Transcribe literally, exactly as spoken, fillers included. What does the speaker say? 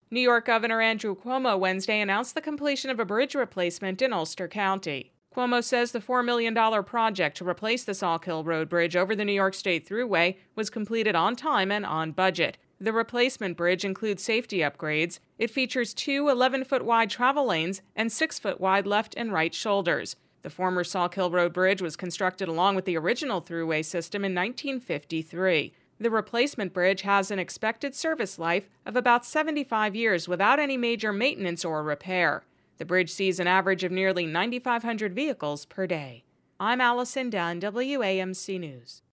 New York Governor Andrew Cuomo Wednesday announced the completion of a bridge replacement in Ulster County. Cuomo says the four million dollars project to replace the Salkill Road Bridge over the New York State Thruway was completed on time and on budget. The replacement bridge includes safety upgrades. It features two eleven-foot wide travel lanes and six-foot wide left and right shoulders. The former Salkill Road Bridge was constructed along with the original Thruway system in nineteen fifty-three. The replacement bridge has an expected service life of about seventy-five years without any major maintenance or repair. The bridge sees an average of nearly nine thousand five hundred vehicles per day. I'm Allison Dunn, W A M C News.